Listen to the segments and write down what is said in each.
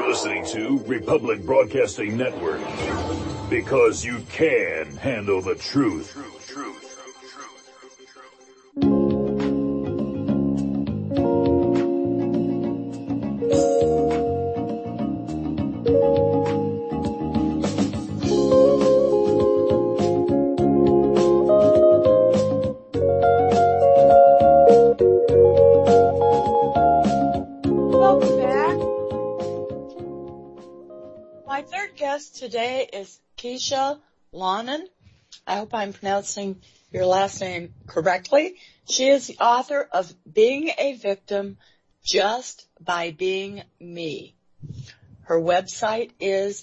listening to Republic Broadcasting Network, because you can handle the truth. Today is Keisha Lonen. I hope I'm pronouncing your last name correctly. She is the author of Being a Victim Just by Being Me. Her website is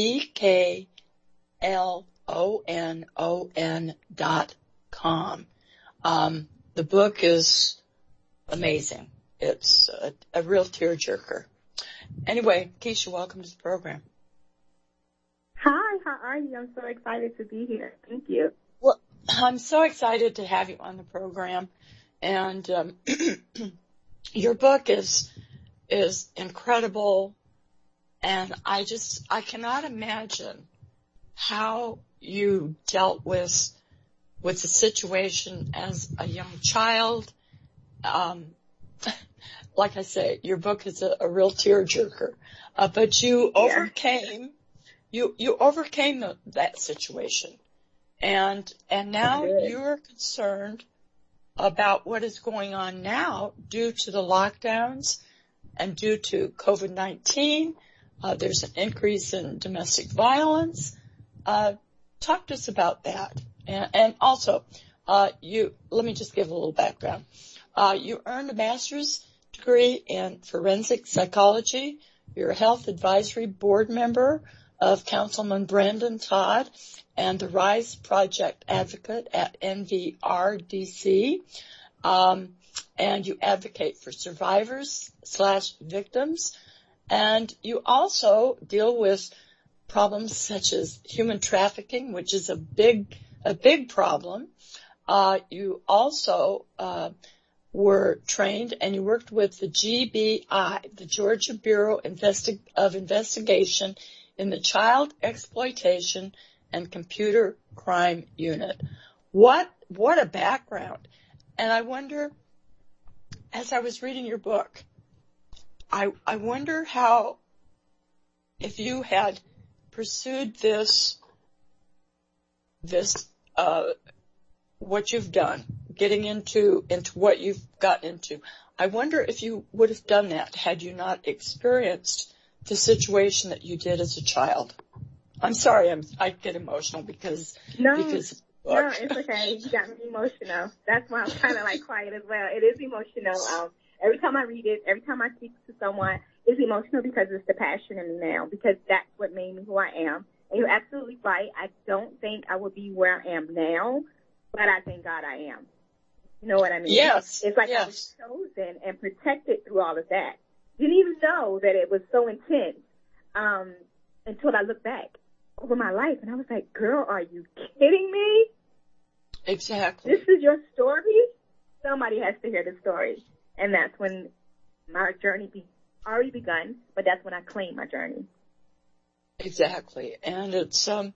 vklonon.com. The book is amazing. It's a real tearjerker. Anyway, Keisha, welcome to the program. Hi, how are you? I'm so excited to be here. Thank you. Well, I'm so excited to have you on the program. And your book is incredible. And I cannot imagine how you dealt with the situation as a young child. Like I say, your book is a real tearjerker. But you overcame. You overcame that situation, and now you're concerned about what is going on now due to the lockdowns and due to COVID-19. There's an increase in domestic violence. Talk to us about that, and also let me just give a little background. You earned a master's degree in forensic psychology. You're a health advisory board member of Councilman Brandon Todd and the RISE Project advocate at NVRDC. And you advocate for survivors/victims. And you also deal with problems such as human trafficking, which is a big problem. You also were trained and you worked with the GBI, the Georgia Bureau of Investigation, in the Child Exploitation and Computer Crime Unit. What a background. And I wonder, as I was reading your book, I wonder how, if you had pursued this what you've done, getting into what you've got into. I wonder if you would have done that had you not experienced the situation that you did as a child. I'm sorry, I get emotional because No, it's okay. You got me emotional. That's why I'm kind of like quiet as well. It is emotional. Every time I read it, every time I speak to someone, it's emotional because it's the passion in me now, because that's what made me who I am. And you're absolutely right. I don't think I would be where I am now, but I thank God I am. You know what I mean? Yes. It's like I was chosen and protected through all of that. Didn't even know that it was so intense until I looked back over my life, and I was like, girl, are you kidding me? Exactly. This is your story? Somebody has to hear the story. And that's when my journey already begun, but that's when I claimed my journey. Exactly. And it's a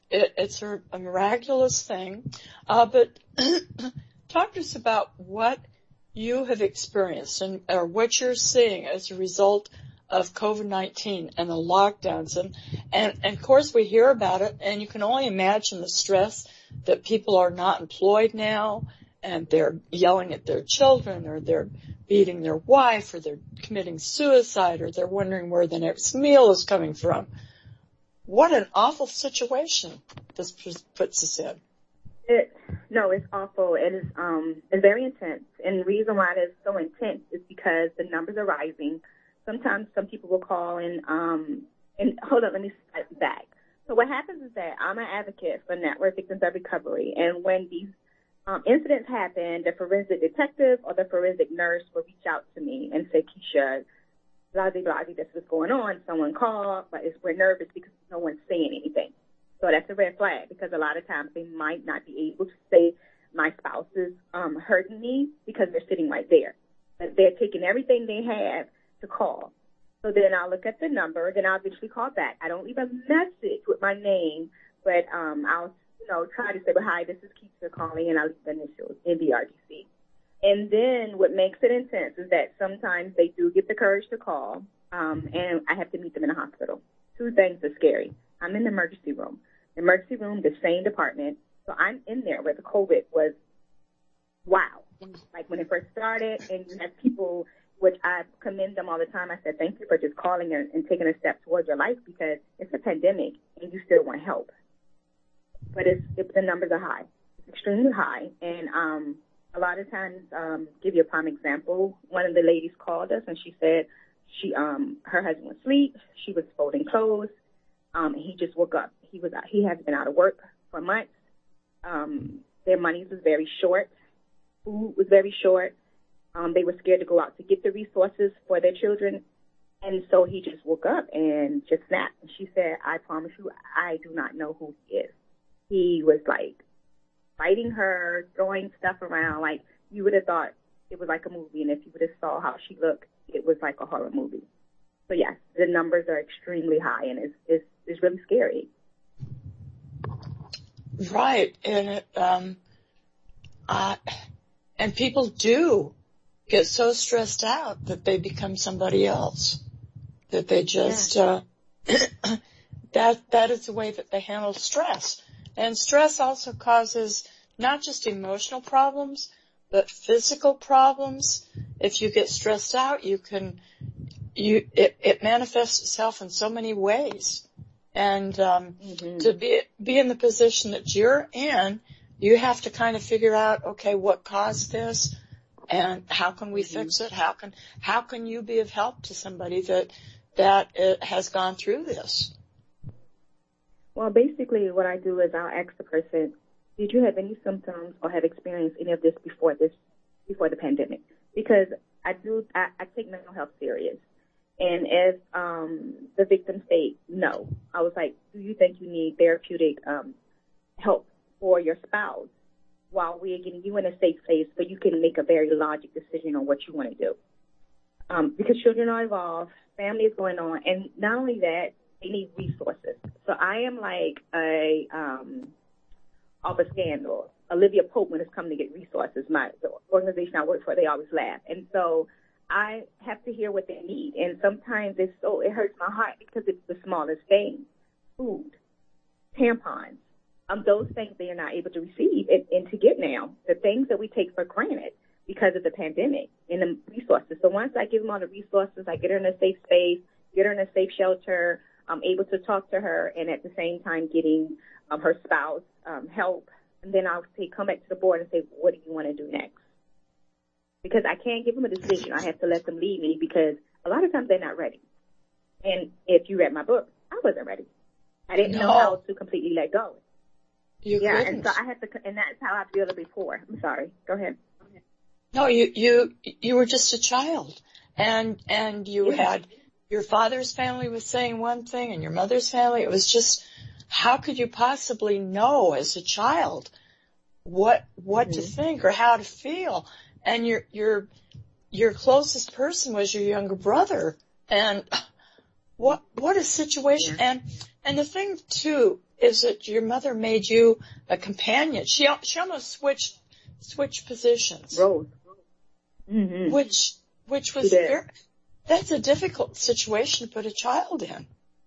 miraculous thing. But talk to us about what you have experienced or what you're seeing as a result of COVID-19 and the lockdowns. And of course we hear about it, and you can only imagine the stress that people are not employed now, and they're yelling at their children, or they're beating their wife, or they're committing suicide, or they're wondering where the next meal is coming from. What an awful situation this puts us in. It's awful. It is it's very intense. And the reason why it is so intense is because the numbers are rising. Sometimes some people will call and hold on, let me start back. So what happens is that I'm an advocate for Network Victims of Recovery, and when these incidents happen, the forensic detective or the forensic nurse will reach out to me and say, Keisha, blase, this is what's going on. Someone called, but we're nervous because no one's saying anything. So that's a red flag, because a lot of times they might not be able to say my spouse is hurting me because they're sitting right there. But they're taking everything they have to call. So then I'll look at the number, then I'll eventually call back. I don't leave a message with my name, but I'll, try to say, well, hi, this is Keisha calling, and I'll leave the initials, NBRDC. And then what makes it intense is that sometimes they do get the courage to call, and I have to meet them in a hospital. Two things are scary. I'm in the emergency room. The emergency room, the same department. So I'm in there where the COVID was, wow. Like when it first started, and you have people, which I commend them all the time. I said, thank you for just calling and taking a step towards your life, because it's a pandemic and you still want help. But the numbers are high. It's extremely high. And a lot of times, give you a prime example, one of the ladies called us and she said her husband was asleep. She was folding clothes. He just woke up. He has been out of work for months. Their money was very short. Food was very short. They were scared to go out to get the resources for their children. And so he just woke up and just snapped. And she said, I promise you, I do not know who he is. He was like fighting her, throwing stuff around. Like you would have thought it was like a movie. And if you would have saw how she looked, it was like a horror movie. So yes, the numbers are extremely high, and it's really scary. Right. And and people do get so stressed out that they become somebody else, that they just, that is the way that they handle stress. And stress also causes not just emotional problems, but physical problems. If you get stressed out, it manifests itself in so many ways. And, to be in the position that you're in, you have to kind of figure out, okay, what caused this and how can we fix it? How can you be of help to somebody that has gone through this? Well, basically what I do is I'll ask the person, did you have any symptoms or have experienced any of this before the pandemic? Because I take mental health serious. And if the victim state no, I was like, do you think you need therapeutic help for your spouse while we're getting you in a safe place so you can make a very logic decision on what you want to do? Because children are involved, family is going on, and not only that, they need resources. So I am like off a scandal. Olivia Pope, when it's come to get resources, the organization I work for, they always laugh. And so I have to hear what they need. And sometimes it hurts my heart because it's the smallest thing. Food, tampons, those things they are not able to receive and to get now. The things that we take for granted because of the pandemic and the resources. So once I give them all the resources, I get her in a safe space, get her in a safe shelter, I'm able to talk to her, and at the same time getting her spouse help. And then I'll say, come back to the board and say, what do you want to do next? Because I can't give them a decision. I have to let them lead me because a lot of times they're not ready. And if you read my book, I wasn't ready. I didn't know how to completely let go. You couldn't. And so I had to, and that's how I feel before. I'm sorry. Go ahead. No, you were just a child, and you had your father's family was saying one thing, and your mother's family. It was just, how could you possibly know as a child what to think or how to feel? And your closest person was your younger brother, and what a situation. And the thing too is that your mother made you a companion. She almost switched positions. Roles. Which was that's a difficult situation to put a child in.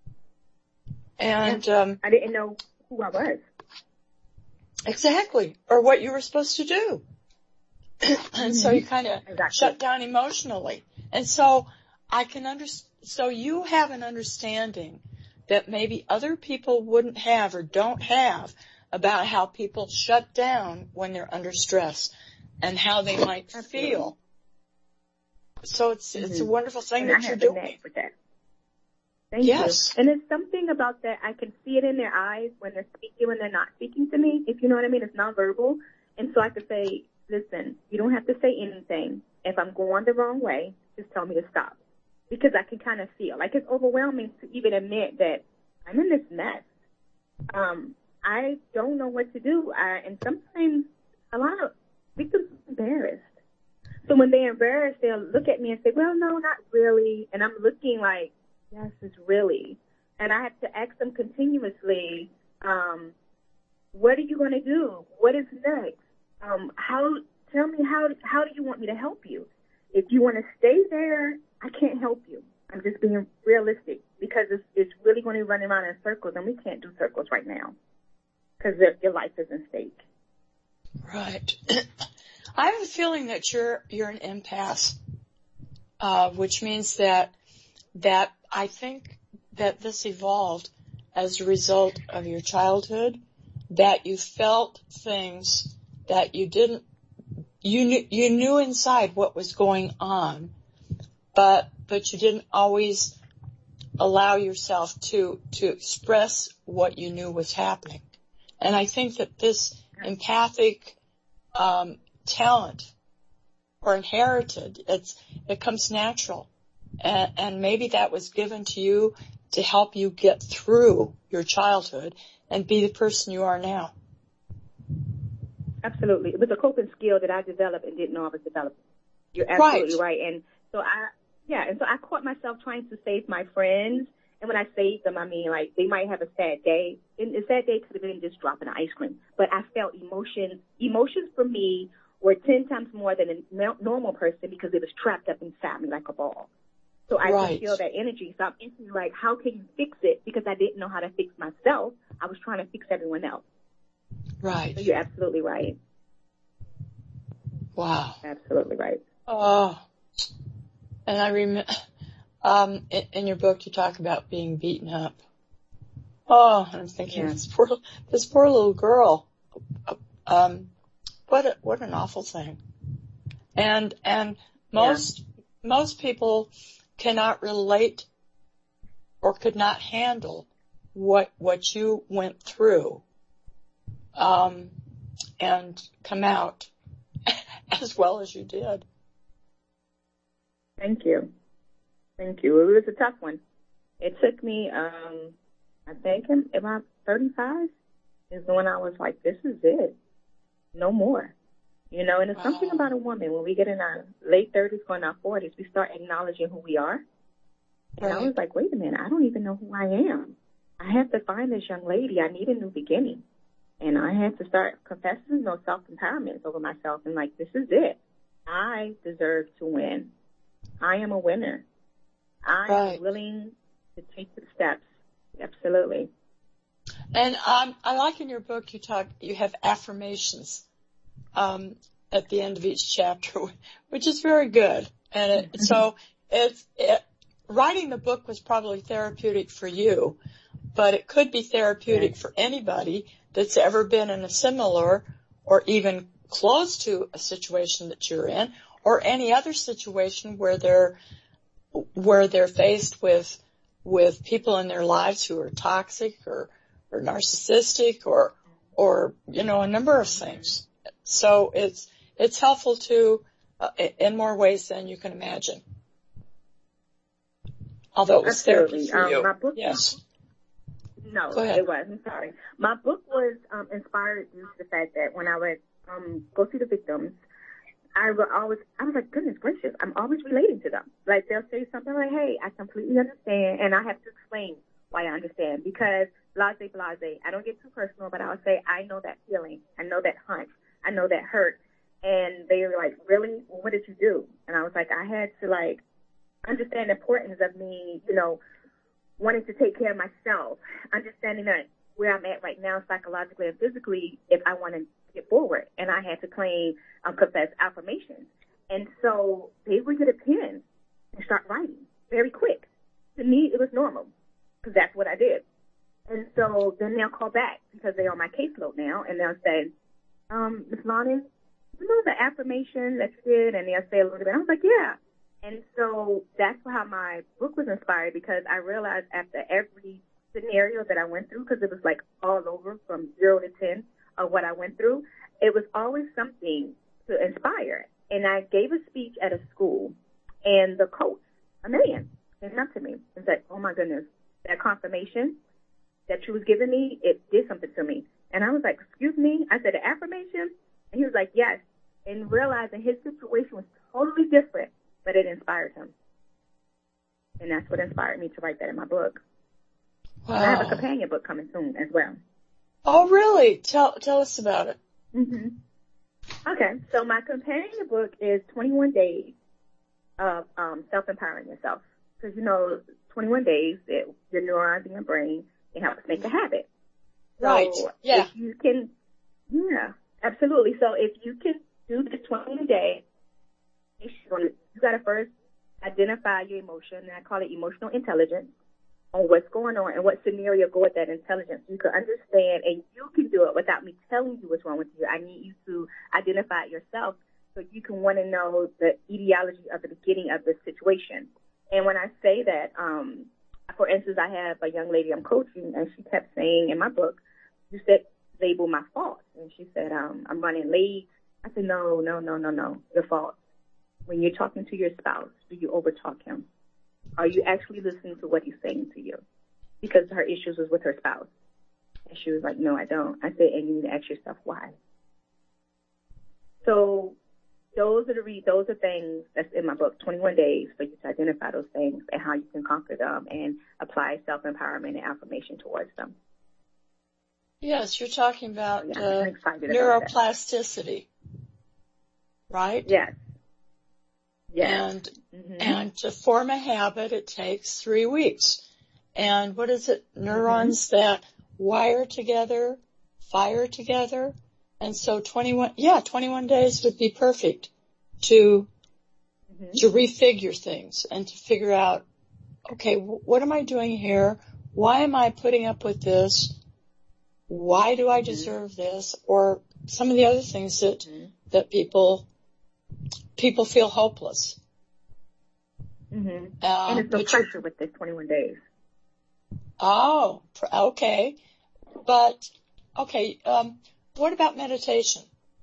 And I didn't know who I was. Exactly, or what you were supposed to do. And so you kind of shut down emotionally. And so I can so you have an understanding that maybe other people wouldn't have or don't have about how people shut down when they're under stress and how they might feel. So it's a wonderful thing that you're doing. For that. Thank you. And it's something about that. I can see it in their eyes when they're speaking, when they're not speaking to me, if you know what I mean. It's nonverbal. And so I could say, listen, you don't have to say anything. If I'm going the wrong way, just tell me to stop. Because I can kind of feel. Like, it's overwhelming to even admit that I'm in this mess. I don't know what to do. And sometimes a lot of victims are embarrassed. So when they're embarrassed, they'll look at me and say, well, no, not really. And I'm looking like, yes, it's really. And I have to ask them continuously, what are you going to do? What is next? Tell me, how do you want me to help you? If you want to stay there, I can't help you. I'm just being realistic because it's really going to be running around in circles, and we can't do circles right now because your life is in stake. Right. I have a feeling that you're an empath, which means that I think that this evolved as a result of your childhood, that you felt things that you knew inside what was going on, but you didn't always allow yourself to express what you knew was happening. And I think that this empathic talent or inherited, it comes natural. And maybe that was given to you to help you get through your childhood and be the person you are now. Absolutely. It was a coping skill that I developed and didn't know I was developing. You're absolutely right. And so I caught myself trying to save my friends. And when I saved them, I mean, like, they might have a sad day. And a sad day could have been just dropping ice cream. But I felt emotions. Emotions for me were 10 times more than a normal person because it was trapped up inside me like a ball. So I could feel that energy. So I'm instantly like, how can you fix it? Because I didn't know how to fix myself. I was trying to fix everyone else. Right. So you're absolutely right. Wow. Absolutely right. Oh. And I remember, in your book you talk about being beaten up. Oh, I'm thinking this poor little girl. What an awful thing. And most people cannot relate or could not handle what you went through, and come out as well as you did. Thank you. It was a tough one. It took me, I think about 35 is when I was like, this is it. No more. You know, and it's something about a woman. When we get in our late 30s, going our 40s, we start acknowledging who we are. And I was like, wait a minute, I don't even know who I am. I have to find this young lady. I need a new beginning. And I had to start confessing those self-empowerments over myself and like, this is it. I deserve to win. I am a winner. I am willing to take the steps. Absolutely. And I like in your book you have affirmations at the end of each chapter, which is very good. And writing the book was probably therapeutic for you, but it could be therapeutic for anybody that's ever been in a similar or even close to a situation that you're in, or any other situation where they're faced with people in their lives who are toxic or narcissistic or you know, a number of things. So it's helpful to in more ways than you can imagine. Although it was therapy for you. My book, yes. No, it was. I'm sorry. My book was inspired due to the fact that when I would go see the victims, I was like, goodness gracious, I'm always relating to them. Like, they'll say something like, hey, I completely understand, and I have to explain why I understand, because blase, I don't get too personal, but I'll say, I know that feeling. I know that hunch. I know that hurt. And they were like, really? Well, what did you do? And I was like, I had to, like, understand the importance of me, you know, wanting to take care of myself, understanding that where I'm at right now psychologically and physically if I want to get forward. And I had to confess affirmations. And so they would get a pen and start writing very quick. To me, it was normal because that's what I did. And so then they'll call back because they're on my caseload now, and they'll say, Ms. Lonnie, you know the affirmation that you did? And they'll say a little bit. I was like, yeah. And so that's how my book was inspired, because I realized after every scenario that I went through, because it was like all over from 0 to 10 of what I went through, it was always something to inspire. And I gave a speech at a school, and the coach, a man, came up to me and said, oh, my goodness, that confirmation that you was giving me, it did something to me. And I was like, excuse me? I said, the affirmation? And he was like, yes. And realizing his situation was totally different, but it inspired him. And that's what inspired me to write that in my book. Wow. And I have a companion book coming soon as well. Oh, really? Tell us about it. Mm-hmm. Okay, so my companion book is 21 Days of Self-Empowering Yourself. Because, 21 days, your neurons in your brain, it helps make a habit. So right, yeah. If you can, yeah, absolutely. So if you can do the 21 days, you got to first identify your emotion, and I call it emotional intelligence, on what's going on and what scenario go with that intelligence. You can understand, and you can do it without me telling you what's wrong with you. I need you to identify it yourself so you can want to know the etiology of the beginning of the situation. And when I say that, for instance, I have a young lady I'm coaching, and she kept saying in my book, you said label my faults. And she said, I'm running late. I said, no, your faults. When you're talking to your spouse, do you overtalk him? Are you actually listening to what he's saying to you? Because her issues was with her spouse. And she was like, no, I don't. I said, and you need to ask yourself why. So those are things that's in my book, 21 Days, for you to identify those things and how you can conquer them and apply self-empowerment and affirmation towards them. Yes, you're talking about I'm excited neuroplasticity, right? Yes. And and to form a habit, it takes 3 weeks. And what is it? Neurons that wire together, fire together. And so 21 days would be perfect to refigure things and to figure out, okay, what am I doing here? Why am I putting up with this? Why do I deserve this? Or some of the other things that people feel hopeless. And it's no pressure with this 21 days. Oh, okay. But, what about meditation?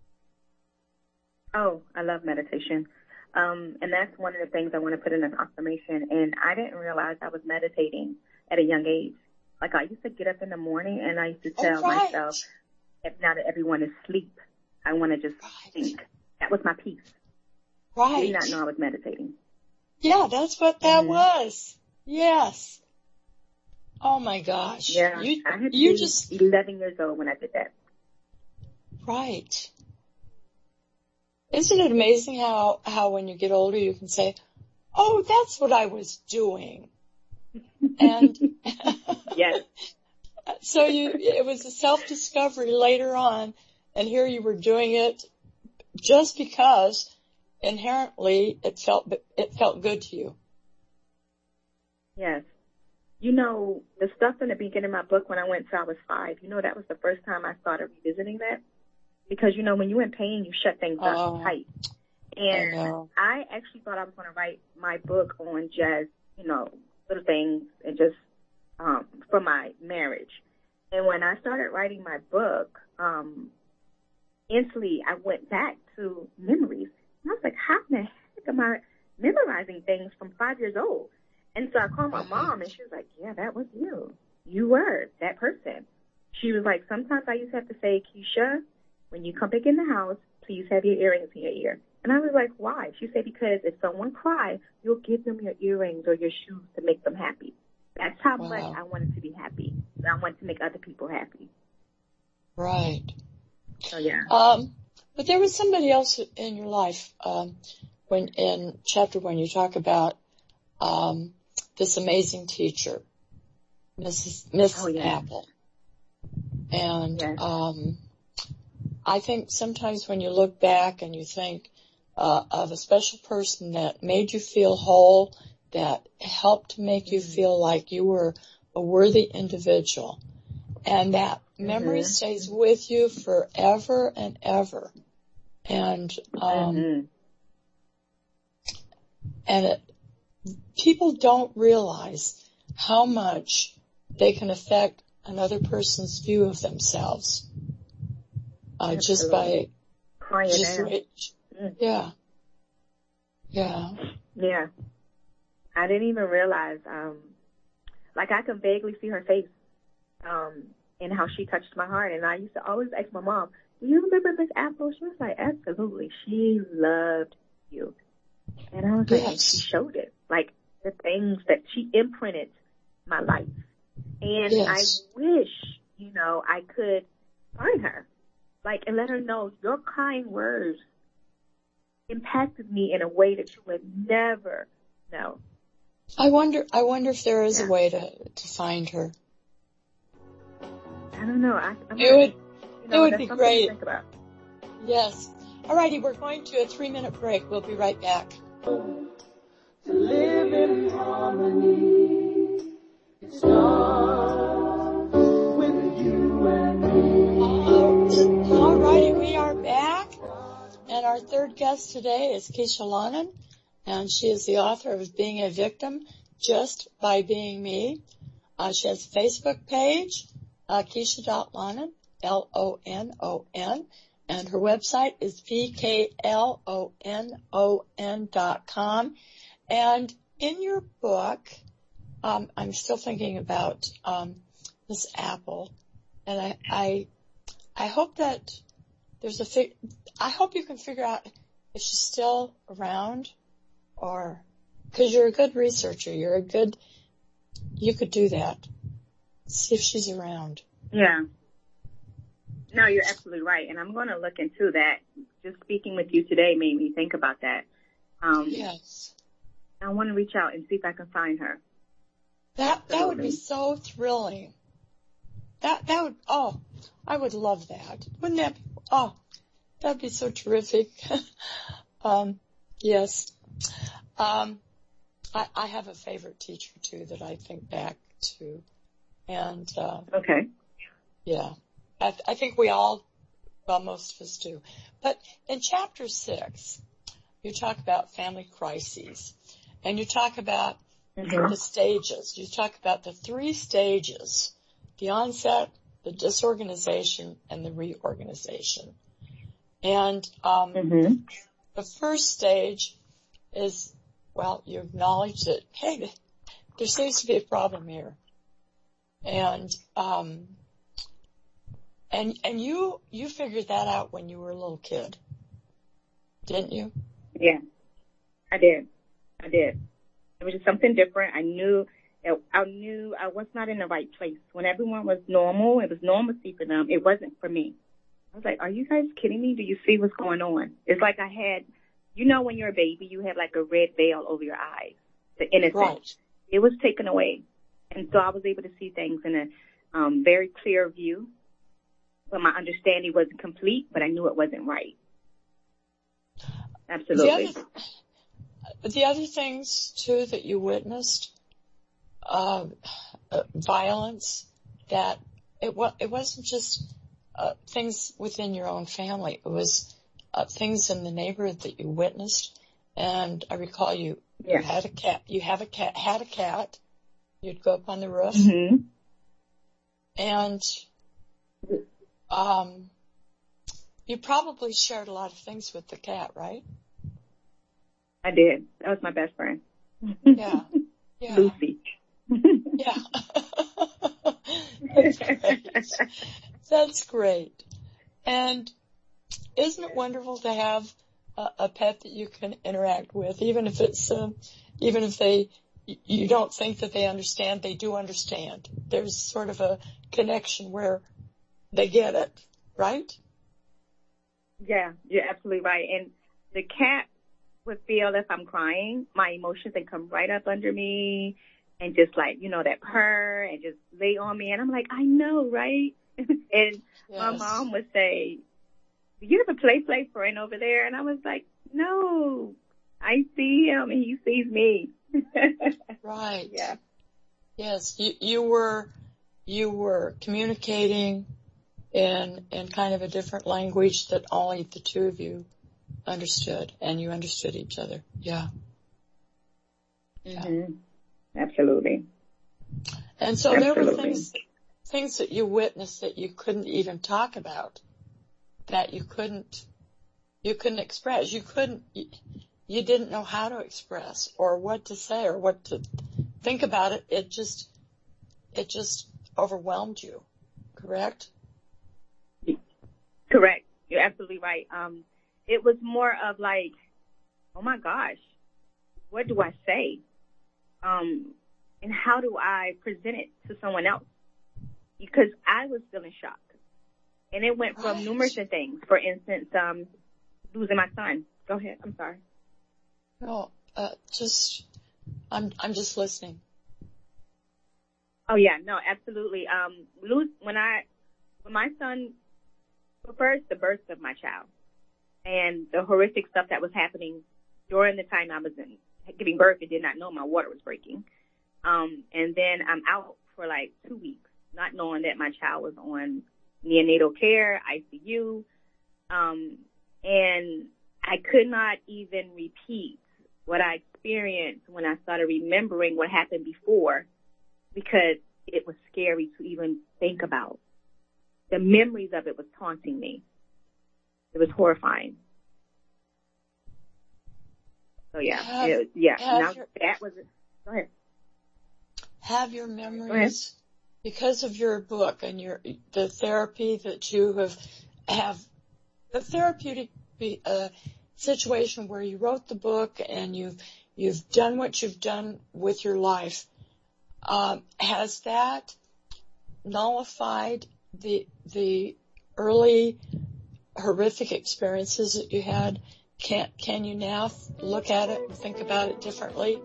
Oh, I love meditation. And that's one of the things I want to put in an affirmation. And I didn't realize I was meditating at a young age. Like, I used to get up in the morning and I used to tell myself, now that everyone is asleep, I want to just think. That was my peace. Right. I did not know I was meditating. Yeah, that's what that was. Yes. Oh my gosh. Yeah, I had to be 11 years old when I did that. Right. Isn't it amazing how when you get older you can say, oh, that's what I was doing. And yes. So it was a self-discovery later on, and here you were doing it just because inherently it felt good to you. Yes. The stuff in the beginning of my book when I went till I was 5, that was the first time I started revisiting that. Because, when you're in pain, you shut things up tight. And I actually thought I was going to write my book on just, little things and just for my marriage. And when I started writing my book, instantly I went back to memories. And I was like, how in the heck am I memorizing things from 5 years old? And so I called my mom, and she was like, yeah, that was you. You were that person. She was like, sometimes I used to have to say, Keisha, when you come back in the house, please have your earrings in your ear. And I was like, why? She said, because if someone cries, you'll give them your earrings or your shoes to make them happy. That's how much I wanted to be happy. I wanted to make other people happy. Right. So, yeah. But there was somebody else in your life, when in chapter 1 you talk about this amazing teacher, Miss Apple. And I think sometimes when you look back and you think of a special person that made you feel whole, that helped make you feel like you were a worthy individual, and that memory stays with you forever and ever. And people don't realize how much they can affect another person's view of themselves just by Yeah. I didn't even realize. I can vaguely see her face, and how she touched my heart. And I used to always ask my mom, "Do you remember Miss Apple?" She was like, "Absolutely. She loved you." And I was like, and she showed it, like the things that she imprinted my life. And I wish, I could find her, like, and let her know your kind words impacted me in a way that you would never know. I wonder if there is a way to find her. I don't know. It would be great. To think about. Yes. Alrighty, we're going to a 3-minute break. We'll be right back. To live in harmony, it starts with you and me. Alrighty, we are back. And our third guest today is Keisha Lonen, and she is the author of Being a Victim Just by Being Me. She has a Facebook page, Keisha.Lonen, Lonon, and her website is VKLONON.com. And in your book, I'm still thinking about Miss Apple, and I hope that I hope you can figure out if she's still around, or, because you're a good researcher, you could do that. See if she's around. Yeah. No, you're absolutely right. And I'm going to look into that. Just speaking with you today made me think about that. Yes. I want to reach out and see if I can find her. That would be so thrilling. That would, I would love that. Wouldn't that be, that'd be so terrific. Yes. I have a favorite teacher too that I think back to. And, okay. Yeah. I think we all, well, most of us do. But in chapter 6, you talk about family crises, and you talk about the stages. You talk about the 3 stages: the onset, the disorganization, and the reorganization. And the first stage is, well, you acknowledge that, hey, there seems to be a problem here. And you figured that out when you were a little kid, didn't you? Yeah, I did. It was just something different. I knew I was not in the right place. When everyone was normal, it was normalcy for them. It wasn't for me. I was like, are you guys kidding me? Do you see what's going on? It's like I had, when you're a baby, you have like a red veil over your eyes, the innocence. Right. It was taken away. And so I was able to see things in a very clear view. But my understanding wasn't complete, but I knew it wasn't right. Absolutely. The other things, too, that you witnessed, violence, that it wasn't just things within your own family. It was things in the neighborhood that you witnessed. And I recall you had a cat. You had a cat. You'd go up on the roof. Mm-hmm. And you probably shared a lot of things with the cat, right? I did. That was my best friend. Yeah. Lucy. Yeah. That's great. And isn't it wonderful to have a pet that you can interact with, even if you don't think that they understand, they do understand. There's sort of a connection where they get it, right? Yeah, you're absolutely right. And the cat would feel if I'm crying, my emotions, they come right up under me and just like, that purr and just lay on me. And I'm like, I know, right? And my mom would say, do you have a play friend over there? And I was like, no, I see him and he sees me. Right. Yeah. Yes, you were communicating in kind of a different language that only the two of you understood, and you understood each other. Yeah. Mm-hmm. Absolutely. And so there were things that you witnessed that you couldn't even talk about, that you couldn't express. You didn't know how to express or what to say or what to think about it. It just overwhelmed you. Correct? Correct. You're absolutely right. It was more of like, oh my gosh, what do I say? And how do I present it to someone else? Because I was still in shock. And it went from numerous things. For instance, losing my son. Go ahead. I'm sorry. No, I'm just listening. Oh yeah, no, absolutely. When my son, first the birth of my child and the horrific stuff that was happening during the time I was giving birth and did not know my water was breaking. And then I'm out for like 2 weeks, not knowing that my child was on neonatal care, ICU. And I could not even repeat what I experienced when I started remembering what happened before, because it was scary to even think about. The memories of it was taunting me. It was horrifying. So that was it. Go ahead. Have your memories, because of your book and the therapy that you have the therapeutic situation where you wrote the book and you've done what you've done with your life. Has that nullified the early horrific experiences that you had? Can you now look at it and think about it differently?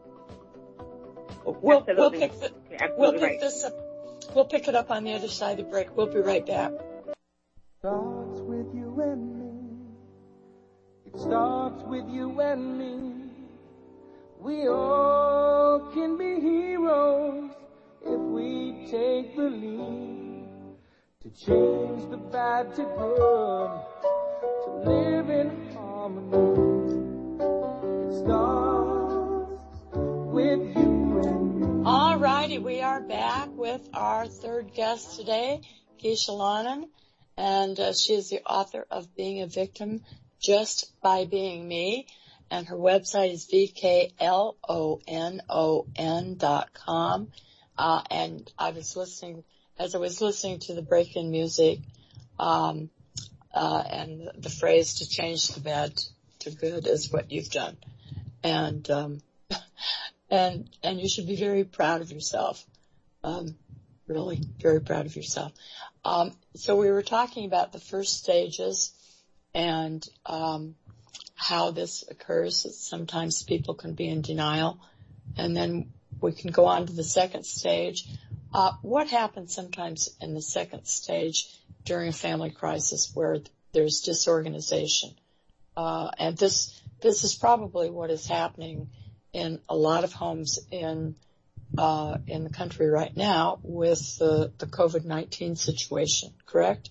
We'll pick this up. We'll pick it up on the other side of the break. We'll be right back. Starts with you and me. It starts with you and me. We all can be heroes if we take the lead to change the bad to good, to live in harmony. It starts with you and me. All righty, we are back with our third guest today, Keisha Lonen, and she is the author of Being a Victim Just by Being Me, and her website is VKLONON.com. And as I was listening to the break-in music, and the phrase "to change the bad to good" is what you've done, and you should be very proud of yourself, really very proud of yourself. So we were talking about the first stages and how this occurs. Sometimes people can be in denial, and then we can go on to the second stage. What happens sometimes in the second stage during a family crisis where there's disorganization? And this is probably what is happening in a lot of homes in the country right now with the COVID-19 situation, correct?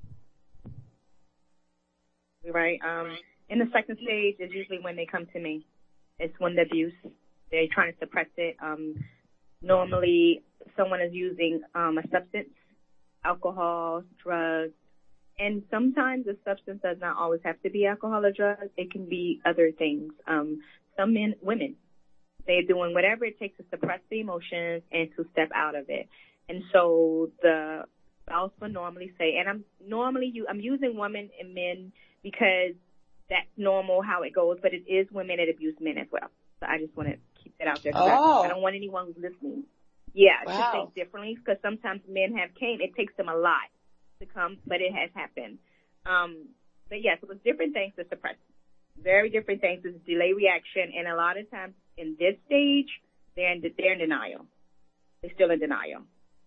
Right. In the second stage is usually when they come to me. It's when the abuse, they're trying to suppress it. Normally, someone is using a substance, alcohol, drugs, and sometimes the substance does not always have to be alcohol or drugs. It can be other things. Some women, they're doing whatever it takes to suppress the emotions and to step out of it. And so the spouse will normally say, and I'm using women and men because that's normal how it goes, but it is women that abuse men as well. So I just want to keep that out there. I don't want anyone who's listening, to think differently, because sometimes men have came. It takes them a lot to come, but it has happened. But yes, it was different things to suppress. Very different things. It's delay reaction, and a lot of times in this stage, they're in denial. They're still in denial.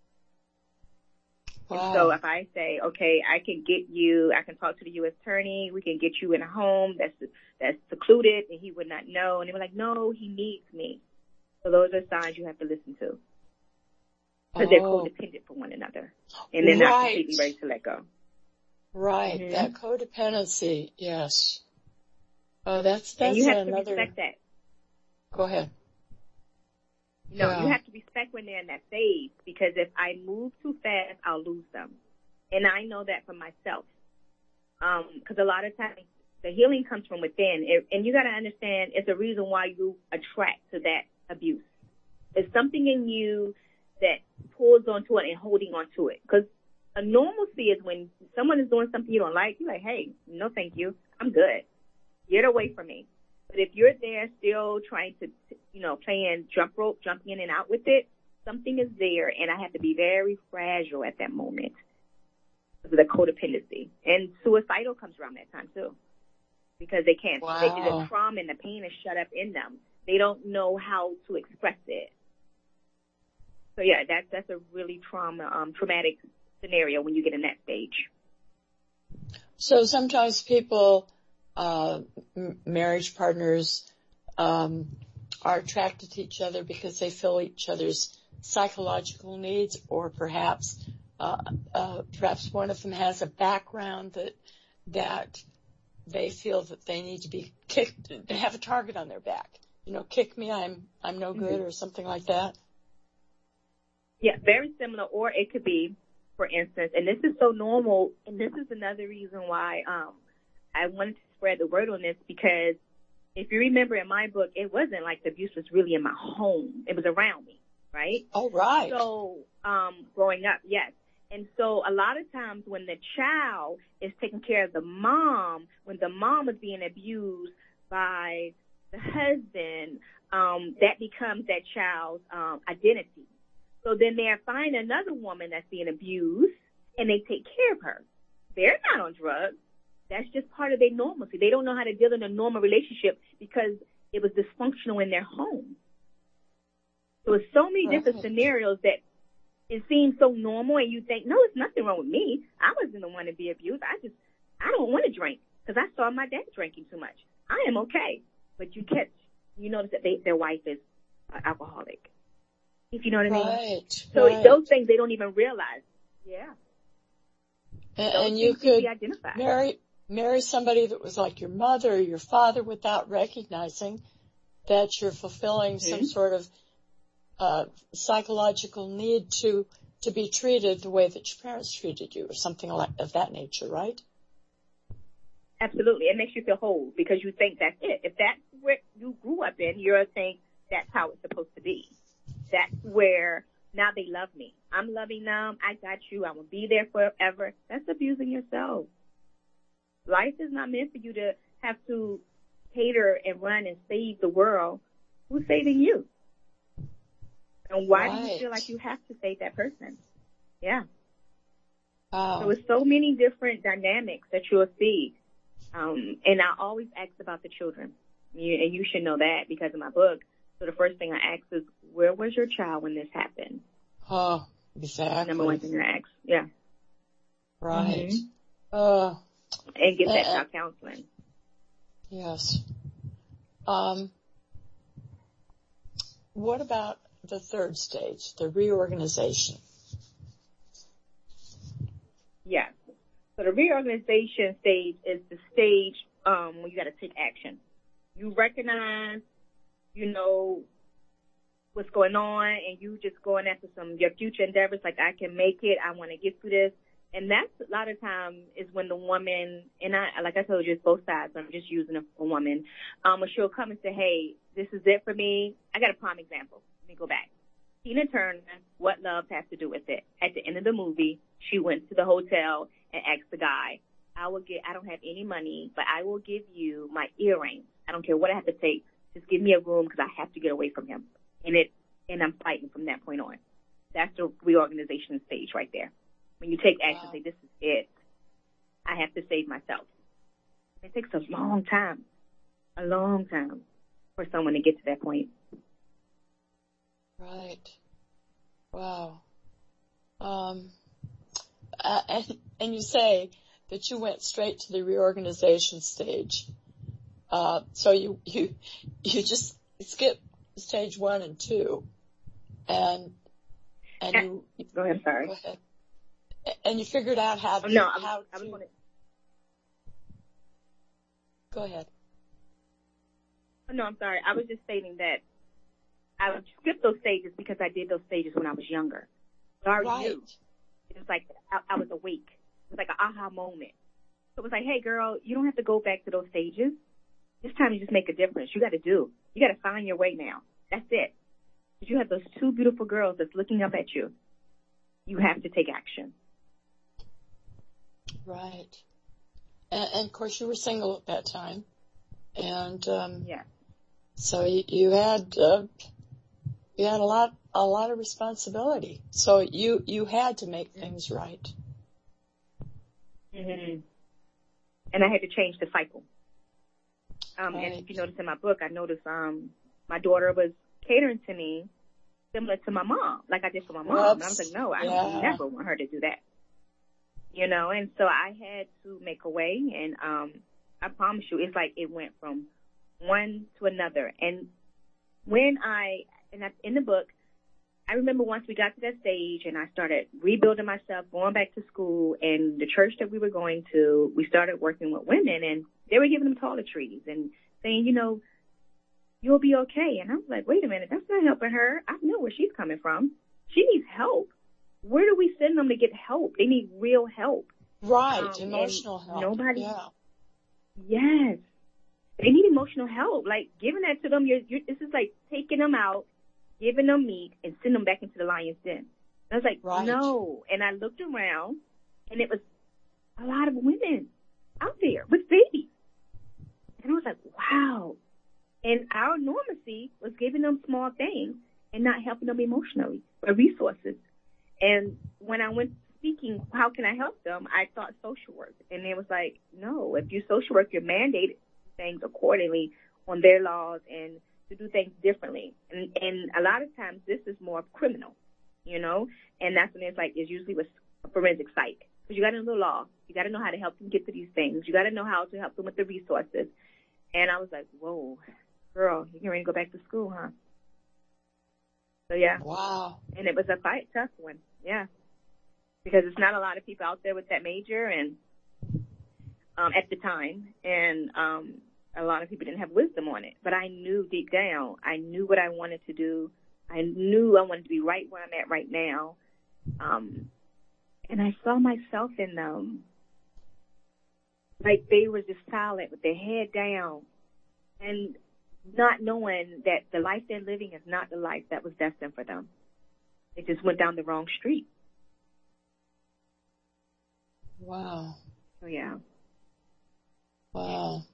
Wow. And so if I say, okay, I can talk to the U.S. attorney, we can get you in a home that's secluded, and he would not know. And they were like, no, he needs me. So those are signs you have to listen to. Because they're codependent for one another. And they're not completely ready to let go. Right. Mm-hmm. That codependency, yes. Oh, that's and you have to respect that. Go ahead. No, you have to respect when they're in that phase, because if I move too fast, I'll lose them. And I know that for myself. Because a lot of times the healing comes from within. And you got to understand, it's a reason why you attract to that abuse. There's something in you that pulls onto it and holding onto it. Because a normalcy is when someone is doing something you don't like, you're like, hey, no thank you, I'm good. Get away from me. But if you're there still trying to, playing jump rope, jumping in and out with it, something is there, and I have to be very fragile at that moment because of the codependency. And suicidal comes around that time, too, because they can't. Wow. The trauma and the pain is shut up in them. They don't know how to express it. So, yeah, that's a really traumatic scenario when you get in that stage. So sometimes people, marriage partners, are attracted to each other because they fill each other's psychological needs, or perhaps one of them has a background that they feel that they need to be kicked, to have a target on their back. Kick me, I'm no good, or something like that. Yeah, very similar. Or it could be, for instance, and this is so normal, and this is another reason why I wanted to spread the word on this, because if you remember in my book, it wasn't like the abuse was really in my home. It was around me, right? Oh, right. So growing up, yes. And so a lot of times when the child is taking care of the mom, when the mom is being abused by the husband, that becomes that child's identity. So then they find another woman that's being abused, and they take care of her. They're not on drugs. That's just part of their normalcy. They don't know how to deal in a normal relationship because it was dysfunctional in their home. So it's so many different scenarios that it seems so normal, and you think, no, there's nothing wrong with me. I wasn't the one to be abused. I don't want to drink because I saw my dad drinking too much. I am okay. But you notice that their wife is alcoholic. If you know what I mean. Right. So those things they don't even realize. Yeah. And you could marry somebody that was like your mother or your father without recognizing that you're fulfilling some sort of psychological need to be treated the way that your parents treated you, or something of that nature, right? Absolutely. It makes you feel whole because you think that's it. If that's what you grew up in, you're saying that's how it's supposed to be. That's where now they love me. I'm loving them. I got you. I will be there forever. That's abusing yourself. Life is not meant for you to have to cater and run and save the world. Who's saving you? And why do you feel like you have to save that person? Yeah. Wow. So it's so many different dynamics that you'll see. And I always ask about the children. And you should know that because of my book. So the first thing I ask is, where was your child when this happened? Oh, exactly. Number one thing I ask. Yeah. Right. And get that child counseling. Yes. What about the third stage, the reorganization? Yes. So the reorganization stage is the stage when you got to take action. You recognize, what's going on, and you just going after your future endeavors, like I can make it, I want to get through this. And that's a lot of times is when the woman, and like I told you, it's both sides, I'm just using a woman, when she'll come and say, hey, this is it for me. I got a prime example. Let me go back. Tina Turner, What Love Has to Do with It. At the end of the movie, she went to the hotel and asked the guy, I don't have any money, but I will give you my earrings. I don't care what I have to take. Just give me a room because I have to get away from him. And I'm fighting from that point on. That's the reorganization stage right there. When you take action and say, this is it. I have to save myself. It takes a long time for someone to get to that point. Right. Wow. And you say that you went straight to the reorganization stage. So you just skipped stage 1 and 2, and you go ahead. Sorry. Go ahead. And you figured out how to. Go ahead. No, I'm sorry. I was just stating that I would skip those stages because I did those stages when I was younger. So I already knew. It was like I was awake. It was like an aha moment. So it was like, hey, girl, you don't have to go back to those stages. This time you just make a difference. You got to find your way now. That's it. Because you have those two beautiful girls that's looking up at you. You have to take action. Right. And of course, you were single at that time. And, so you had a lot of responsibility. So you had to make things right. Mm-hmm. And I had to change the cycle. Right. And if you notice in my book, I noticed, my daughter was catering to me similar to my mom, like I did for my mom. Whoops. And I was like, no, I don't never want her to do that. And so I had to make a way, and I promise you, it's like it went from one to another. And in the book, I remember once we got to that stage and I started rebuilding myself, going back to school, and the church that we were going to, we started working with women, and they were giving them toiletries and saying, you'll be okay. And I was like, wait a minute, that's not helping her. I know where she's coming from. She needs help. Where do we send them to get help? They need real help. Right, emotional help. Nobody. Yeah. Yes. They need emotional help. Like, giving that to them, this is like taking them out, giving them meat, and sending them back into the lion's den. And I was like, right. No. And I looked around, and it was a lot of women out there with babies. And I was like, wow. And our normacy was giving them small things and not helping them emotionally or resources. And when I went speaking, how can I help them? I thought social work. And it was like, no, if you social work, you're mandated things accordingly on their laws and to do things differently. And a lot of times this is more criminal, and that's when it's usually with a forensic psych. Because you got to know the law. You got to know how to help them get to these things. You got to know how to help them with the resources. And I was like, whoa, girl, you're getting ready to go back to school, huh? So, yeah. Wow. And it was a tough one, yeah. Because it's not a lot of people out there with that major and at the time. And a lot of people didn't have wisdom on it. But I knew deep down, I knew what I wanted to do. I knew I wanted to be right where I'm at right now. And I saw myself in them. Like they were just silent with their head down and not knowing that the life they're living is not the life that was destined for them. They just went down the wrong street. Wow. So, yeah. Wow.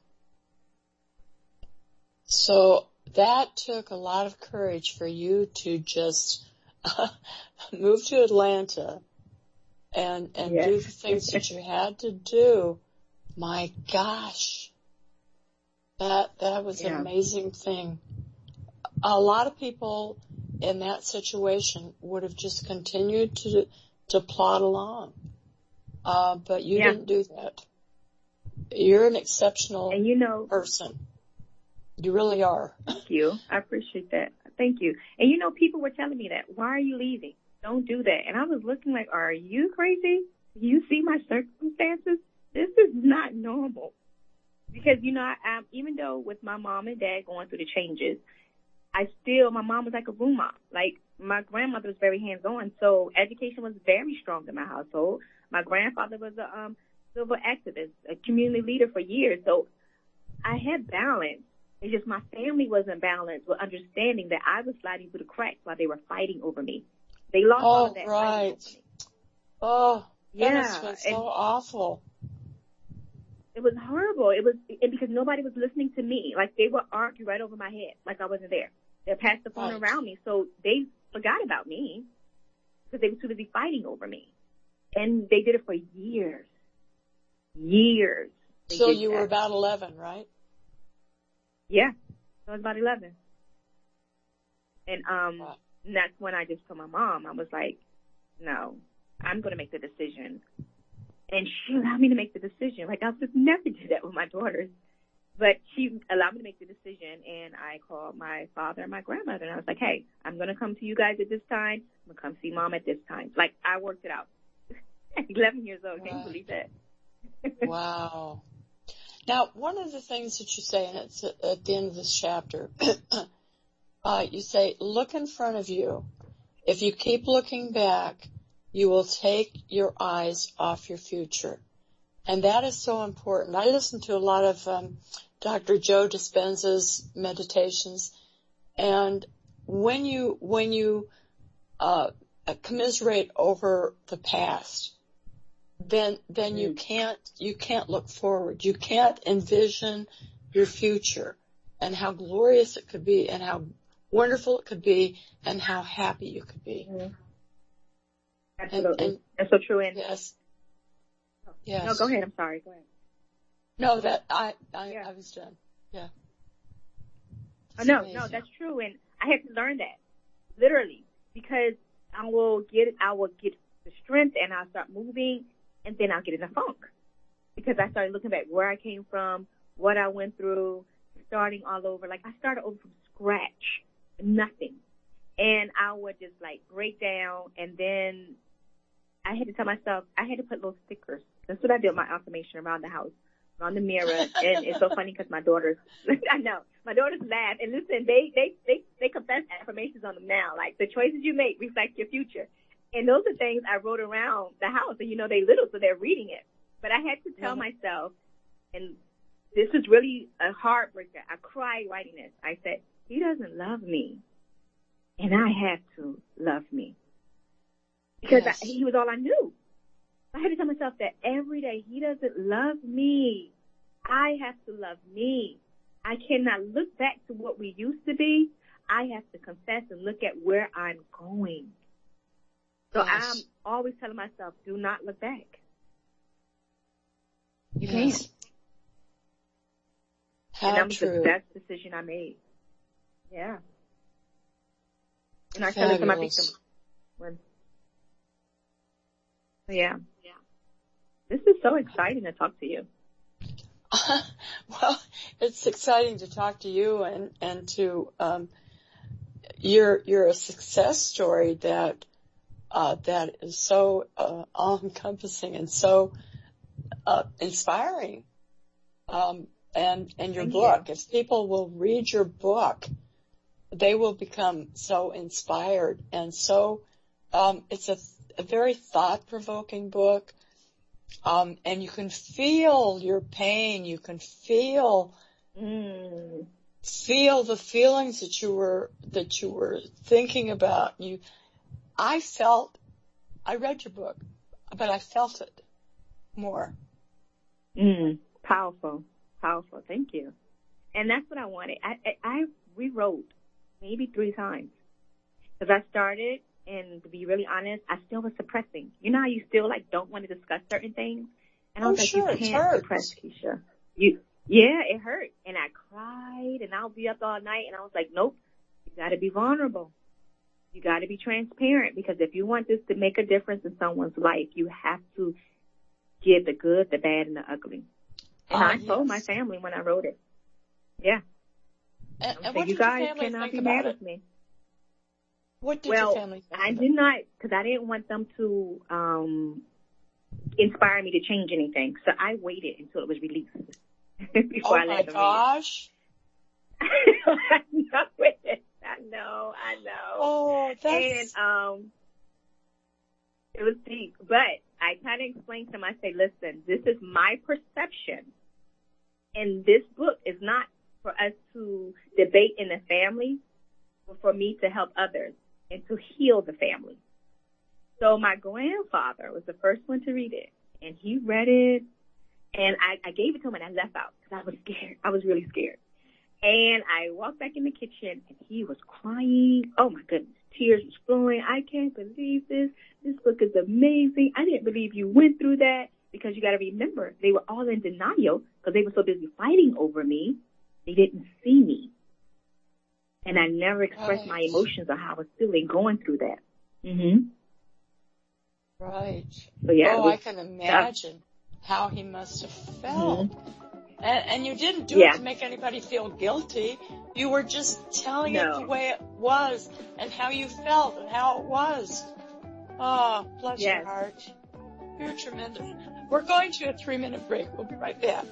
So that took a lot of courage for you to just move to Atlanta and do the things that you had to do. My gosh. That was an amazing thing. A lot of people in that situation would have just continued to plod along. But you didn't do that. You're an exceptional person. You really are. Thank you. I appreciate that. Thank you. And people were telling me that. Why are you leaving? Don't do that. And I was looking like, are you crazy? You see my circumstances? This is not normal. Because, I even though with my mom and dad going through the changes, my mom was like a room mom. Like, my grandmother was very hands-on, so education was very strong in my household. My grandfather was a civil activist, a community leader for years. So I had balance. It's just my family wasn't balanced with understanding that I was sliding through the cracks while they were fighting over me. They lost all of that. Right. Oh, that must have been so awful. It was horrible. And because nobody was listening to me. Like, they would argue right over my head, like I wasn't there. They passed the phone around me, so they forgot about me because they were too busy fighting over me. And they did it for years. Years. So you were about 11, right? Yeah. I was about 11. And that's when I just told my mom, I was like, no, I'm going to make the decision. And she allowed me to make the decision. Like, I would never do that with my daughters. But she allowed me to make the decision, and I called my father and my grandmother, and I was like, hey, I'm going to come to you guys at this time. I'm going to come see Mom at this time. Like, I worked it out. 11 years old. Can you believe that? Wow. Now, one of the things that you say, and it's at the end of this chapter, you say, look in front of you. If you keep looking back, you will take your eyes off your future. And that is so important. I listen to a lot of Dr. Joe Dispenza's meditations, and when you commiserate over the past, then you can't look forward. You can't envision your future and how glorious it could be and how wonderful it could be and how happy you could be. Mm-hmm. Absolutely. And that's so true. And yes. No, go ahead. I'm sorry. Go ahead. No, that I was done. Yeah. No, that's true. And I had to learn that literally because I will get the strength and I'll start moving and then I'll get in a funk because I started looking back where I came from, what I went through, starting all over. Like I started over from scratch, nothing. And I would just like break down and then I had to tell myself, I had to put little stickers. That's what I did with my affirmation around the house, around the mirror. And it's so funny because my daughters, I know, my daughters laugh. And listen, they confess affirmations on them now. Like the choices you make reflect your future. And those are things I wrote around the house. And, you know, they little, so they're reading it. But I had to tell myself, and this was really a heartbreaker. I cried writing this. I said, he doesn't love me. And I have to love me. Because he was all I knew. I had to tell myself that every day. He doesn't love me. I have to love me. I cannot look back to what we used to be. I have to confess and look at where I'm going. So I'm always telling myself, do not look back. You can't. And that was the best decision I made. Yeah. And I tell it to my victims. Yeah. This is so exciting to talk to you. Well, it's exciting to talk to you and to, you're a success story that is so, all-encompassing and so, inspiring. And your book, if people will read your book, they will become so inspired and so, it's a very thought-provoking book. And you can feel your pain. You can feel the feelings that you were thinking about. I read your book, but I felt it more. Powerful. Thank you. And that's what I wanted. I rewrote maybe 3 times because I started. And to be really honest, I still was suppressing. You know how you still like don't want to discuss certain things? And I was like, you can't suppress, Keisha. Yeah, it hurt. And I cried and I'll be up all night and I was like, nope, you gotta be vulnerable. You gotta be transparent because if you want this to make a difference in someone's life, you have to give the good, the bad, and the ugly. And I told my family when I wrote it. Yeah. And what did your family cannot think be about mad it? at me. What did your family think I did not, because I didn't want them to inspire me to change anything. So I waited until it was released before I let them read it. Oh, my gosh. I know. Oh, that's... And it was deep. But I kind of explained to them, I say, listen, this is my perception. And this book is not for us to debate in the family, but for me to help others and to heal the family. So my grandfather was the first one to read it, and he read it, and I gave it to him, and I left out because I was scared. I was really scared. And I walked back in the kitchen, and he was crying. Oh, my goodness. Tears was flowing. I can't believe this. This book is amazing. I didn't believe you went through that because you got to remember, they were all in denial because they were so busy fighting over me. They didn't see me. And I never expressed my emotions or how I was feeling going through that. Right. So, yeah, I can imagine how he must have felt. And you didn't do it to make anybody feel guilty. You were just telling it the way it was and how you felt and how it was. Oh, bless your heart. You're tremendous. We're going to a 3-minute break. We'll be right back.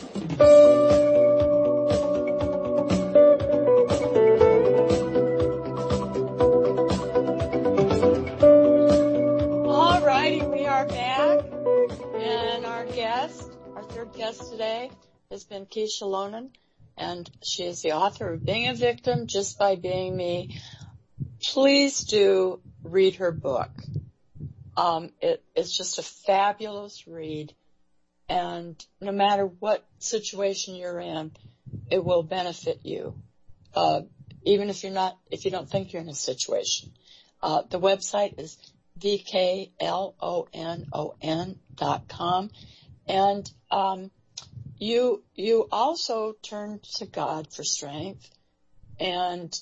Our third guest today has been Keisha Lonen, and she is the author of Being a Victim Just by Being Me. Please do read her book. It's just a fabulous read, and no matter what situation you're in, it will benefit you, even if you don't think you're in a situation. The website is VKLONON.com, and you also turn to God for strength, and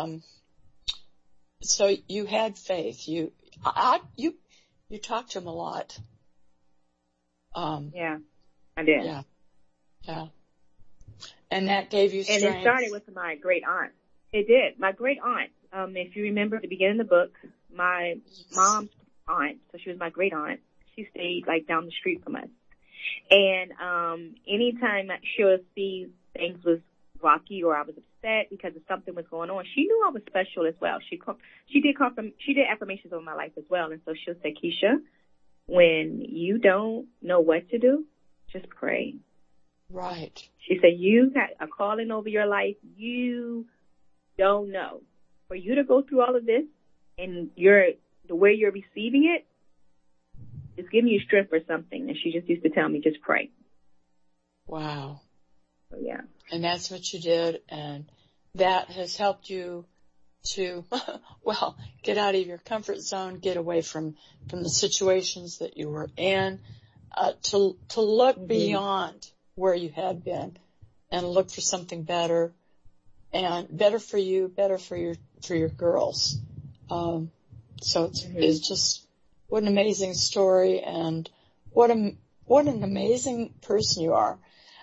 so you had faith. You talked to him a lot. Yeah, I did. Yeah. And that gave you strength. And it started with my great aunt. It did. My great aunt. If you remember at the beginning of the book, my mom's aunt, so she was my great aunt, she stayed like down the street from us. And anytime she would see things was rocky or I was upset because of something was going on, she knew I was special as well. She did affirmations over my life as well. And so she'll say, Keisha, when you don't know what to do, just pray. Right. She said, you got a calling over your life. You don't know. For you to go through all of this and the way you're receiving it is giving you strength for something. And she just used to tell me, just pray. Wow. So, yeah. And that's what you did. And that has helped you to, get out of your comfort zone, get away from the situations that you were in, to look beyond where you had been and look for something better, and better for you, better for your girls. So it's just, what an amazing story, and what an amazing person you are.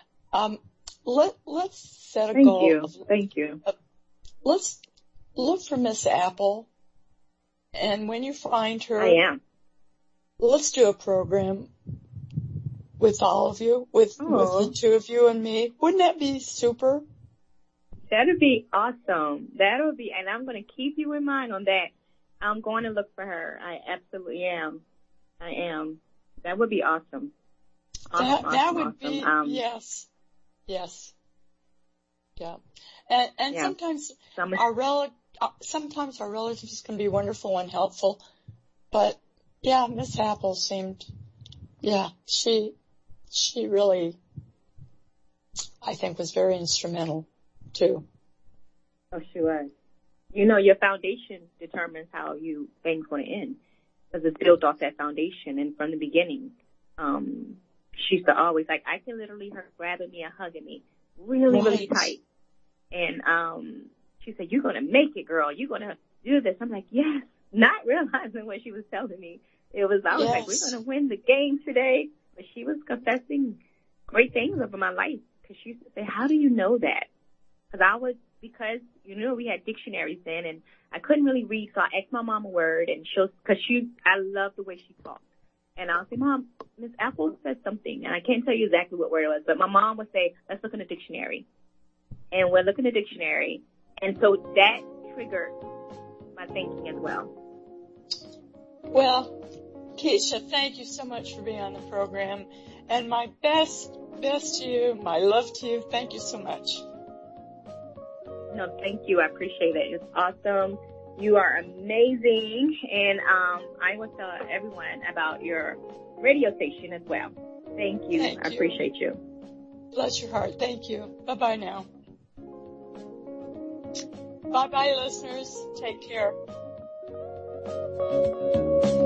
Let's set a goal. Thank you. Let's look for Miss Apple, and when you find her, I am. Let's do a program with all of you, with the two of you and me. Wouldn't that be super? That'd be awesome. That'll be, and I'm going to keep you in mind on that. I'm going to look for her. I absolutely am. I am. That would be awesome. That would be, yes. Yeah. And sometimes our relatives can be wonderful and helpful, but yeah, Miss Apple seemed, she really, I think, was very instrumental too. Oh, she was. You know, your foundation determines how things going to end, because it's built off that foundation. And from the beginning, she used to always, like, I can literally her grabbing me and hugging me really, really tight. And she said, you're going to make it, girl. You're going to do this. I'm like, yes, not realizing what she was telling me. I was like, we're going to win the game today. But she was confessing great things over my life, because she used to say, how do you know that? Because we had dictionaries then, and I couldn't really read, so I asked my mom a word, and I love the way she talked. And I'll say, Mom, Miss Apple said something, and I can't tell you exactly what word it was, but my mom would say, let's look in the dictionary. And we're looking in the dictionary, and so that triggered my thinking as well. Well, Keisha, thank you so much for being on the program, and my best to you, my love to you. Thank you so much. No, thank you. I appreciate it. It's awesome. You are amazing. And I will tell everyone about your radio station as well. Thank you. I appreciate you. Bless your heart. Thank you. Bye-bye now. Bye-bye, listeners. Take care.